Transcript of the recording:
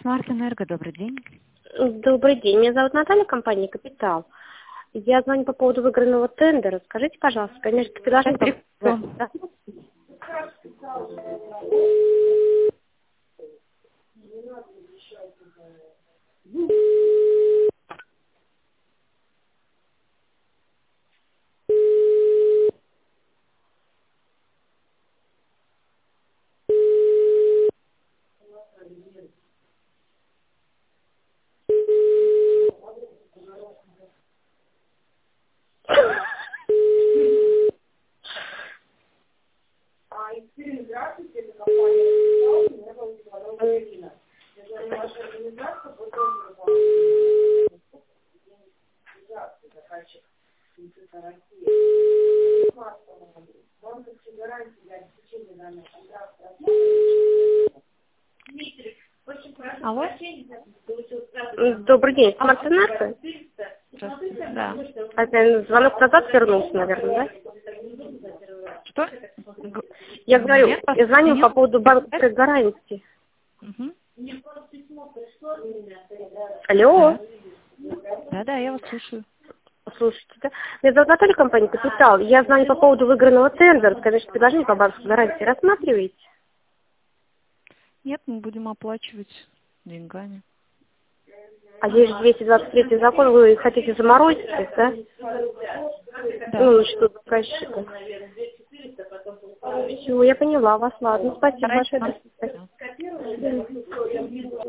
Смарт-Энерго, добрый день. Добрый день, меня зовут Наталья, компания «Капитал». Я звоню по поводу выигранного тендера. Скажите, пожалуйста, конечно, предложение... Да? Алло? Добрый день, «Смарт-Энерго». Здравствуйте. Да. Опять звонок назад вернулся, наверное, да? Что? Я говорю, Нет, я звоню по поводу банковской нет. гарантии. Угу. Алло, Да, я вас слушаю. слушайте, да? Меня зовут Наталья, компания «Капитал». Я звоню по поводу выигранного тендера. Конечно, предложение по банковской гарантии рассматриваете? Нет, мы будем оплачивать деньгами. А есть же 223 закон, вы хотите заморозить их, да? Да. Ну, что заказчика. Все, я поняла вас, ладно. Спасибо Старайтесь большое. нам. До свидания.